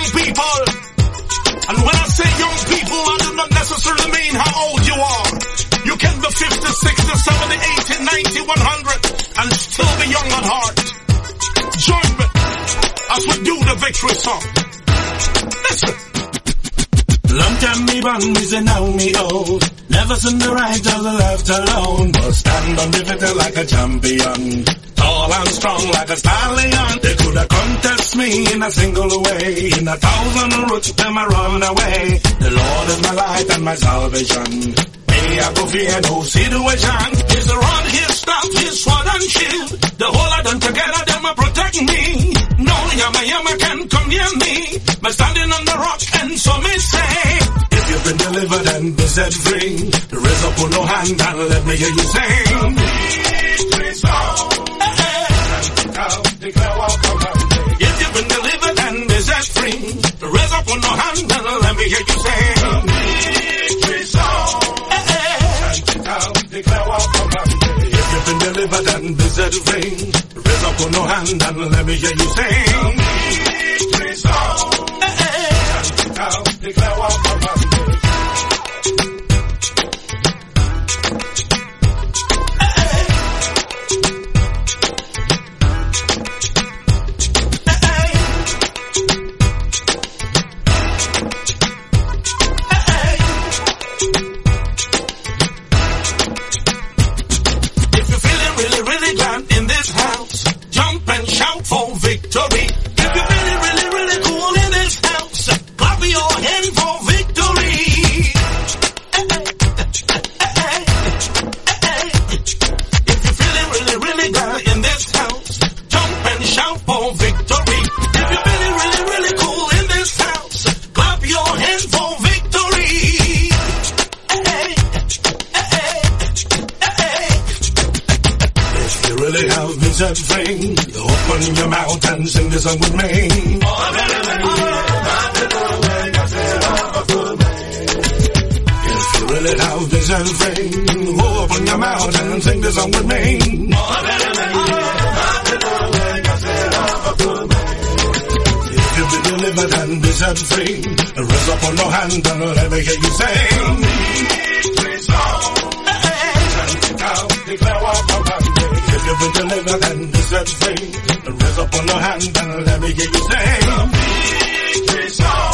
young people. And when I say young people, I do not necessarily mean how old you are. You can be 50, 60, 70, 80, 90, 100 and still be young at heart. Join me as we do the victory song. Listen. Long time me born, me say now me old. Never seen the right or the left alone, but stand undefeated like a champion. Tall and strong like a stallion. They coulda contest me in a single way. In 1,000 roots, them I run away. The Lord is my light and my salvation. Me I go fear no situation. His rod, his staff, his sword and shield. The whole of them together, them a protect me. No yama can come near me. But standing on the rock and so me say, if you've been delivered and be set free, raise up on no hand and let me hear you sing. Victory song. If you've been delivered and be set free, raise up on no hand and let me hear you sing. Victory song. If you've been delivered and be set free, raise up on no hand and let me hear you sing. Victory song. Declare what set free, open your mouth and sing the song with me. If you really have been set free, open your mouth and sing the song with me. If you've been delivered and be set free, raise up on your hand and let me hear you sing. Declare what if you've been delivered and be set free, raise up on your hand and let me hear you sing. Victory song.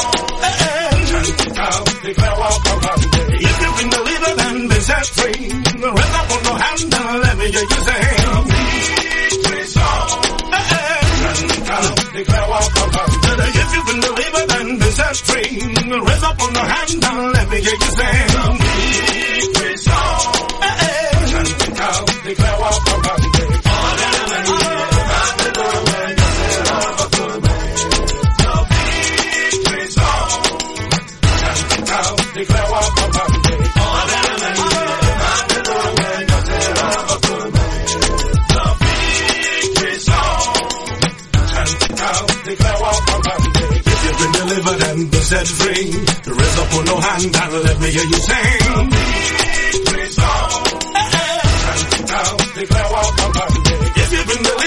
Declare what if you've been delivered and be set free, raise up on your hand and let me hear you sing. Victory song. Declare what if you've been delivered and be set free, raise up on your hand and let me hear you sing. Victory song. Declare what set free, raise up on no hand and let me hear you sing. Victory song. Declare what if you've been delivered